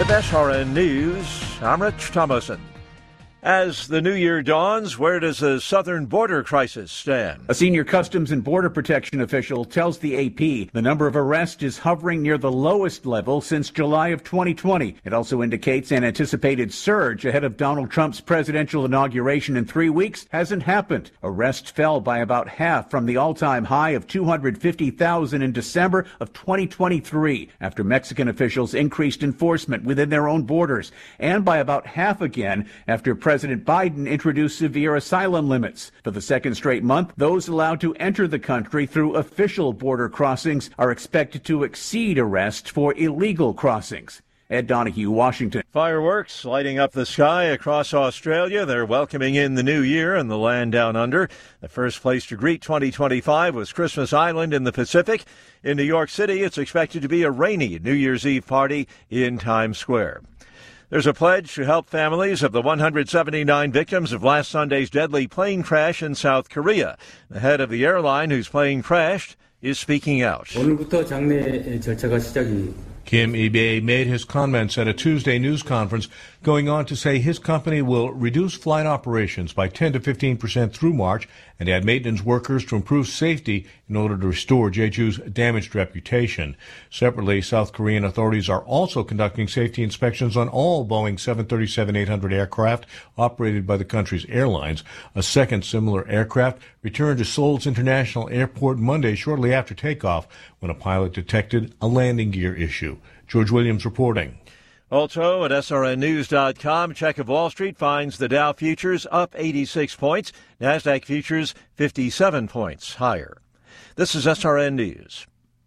With SRN News, I'm Rich Thomason. As the new year dawns, where does the southern border crisis stand? A senior Customs and Border Protection official tells the AP the number of arrests is hovering near the lowest level since July of 2020. It also indicates an anticipated surge ahead of Donald Trump's presidential inauguration in 3 weeks hasn't happened. Arrests fell by about half from the all-time high of 250,000 in December of 2023 after Mexican officials increased enforcement within their own borders, and by about half again after President Biden introduced severe asylum limits. For the second straight month, those allowed to enter the country through official border crossings are expected to exceed arrests for illegal crossings. Ed Donahue, Washington. Fireworks lighting up the sky across Australia. They're welcoming in the new year in the land down under. The first place to greet 2025 was Christmas Island in the Pacific. In New York City, it's expected to be a rainy New Year's Eve party in Times Square. There's a pledge to help families of the 179 victims of last Sunday's deadly plane crash in South Korea. The head of the airline whose plane crashed is speaking out. 오늘부터 장례 절차가 시작이 Kim Il-bae made his comments at a Tuesday news conference, going on to say his company will reduce flight operations by 10 to 15% through March and add maintenance workers to improve safety in order to restore Jeju's damaged reputation. Separately, South Korean authorities are also conducting safety inspections on all Boeing 737-800 aircraft operated by the country's airlines. A second similar aircraft returned to Seoul's International Airport Monday shortly after takeoff when a pilot detected a landing gear issue. George Williams reporting. Also at srnnews.com, check of Wall Street finds the Dow futures up 86 points, NASDAQ futures 57 points higher. This is SRN News.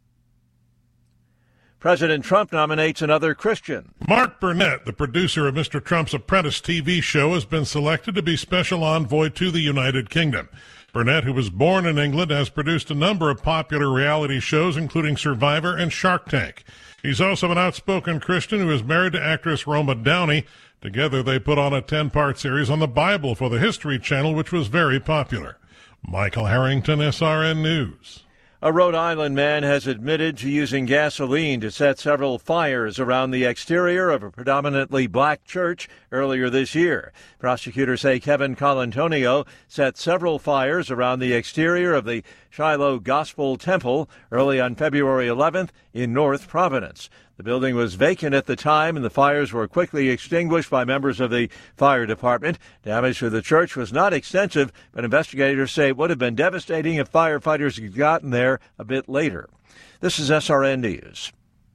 President Trump nominates another Christian. Mark Burnett, the producer of Mr. Trump's Apprentice TV show, has been selected to be special envoy to the United Kingdom. Burnett, who was born in England, has produced a number of popular reality shows, including Survivor and Shark Tank. He's also an outspoken Christian who is married to actress Roma Downey. Together, they put on a 10-part series on the Bible for the History Channel, which was very popular. Michael Harrington, SRN News. A Rhode Island man has admitted to using gasoline to set several fires around the exterior of a predominantly black church earlier this year. Prosecutors say Kevin Colantonio set several fires around the exterior of the Shiloh Gospel Temple early on February 11th in North Providence. The building was vacant at the time, and the fires were quickly extinguished by members of the fire department. Damage to the church was not extensive, but investigators say it would have been devastating if firefighters had gotten there a bit later. This is SRN News.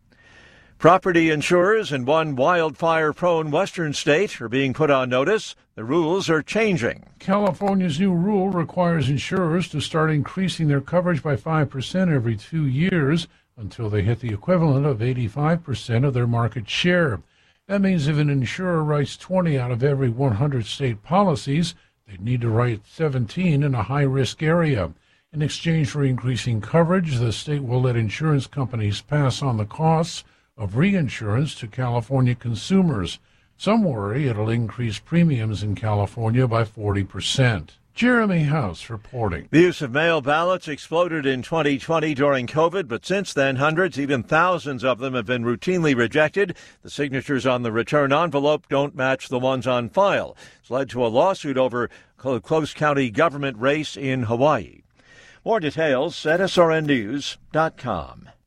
Property insurers in one wildfire-prone western state are being put on notice. The rules are changing. California's new rule requires insurers to start increasing their coverage by 5% every 2 years until they hit the equivalent of 85% of their market share. That means if an insurer writes 20 out of every 100 state policies, they need to write 17 in a high-risk area. In exchange for increasing coverage, the state will let insurance companies pass on the costs of reinsurance to California consumers. Some worry it'll increase premiums in California by 40%. Jeremy House reporting. The use of mail ballots exploded in 2020 during COVID, but since then, hundreds, even thousands of them have been routinely rejected. The signatures on the return envelope don't match the ones on file. It's led to a lawsuit over a close county government race in Hawaii. More details at srnnews.com.